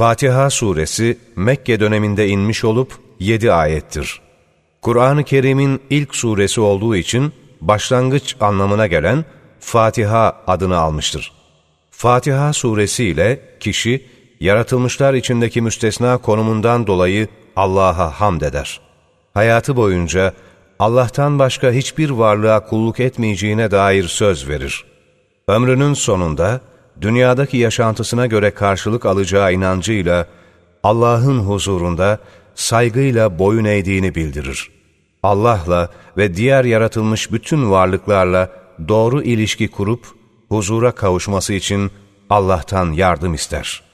Fatiha suresi Mekke döneminde inmiş olup 7 ayettir. Kur'an-ı Kerim'in ilk suresi olduğu için başlangıç anlamına gelen Fatiha adını almıştır. Fatiha suresi ile kişi yaratılmışlar içindeki müstesna konumundan dolayı Allah'a hamd eder. Hayatı boyunca Allah'tan başka hiçbir varlığa kulluk etmeyeceğine dair söz verir. Ömrünün sonunda dünyadaki yaşantısına göre karşılık alacağı inancıyla Allah'ın huzurunda saygıyla boyun eğdiğini bildirir. Allah'la ve diğer yaratılmış bütün varlıklarla doğru ilişki kurup huzura kavuşması için Allah'tan yardım ister.